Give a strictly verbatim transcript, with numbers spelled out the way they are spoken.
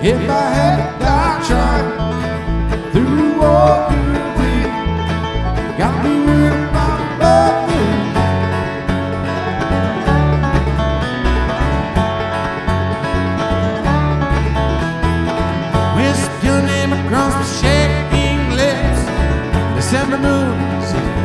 If I had died trying through all through bleed, got me with my love. Whisper your name across my shaking lips. December moon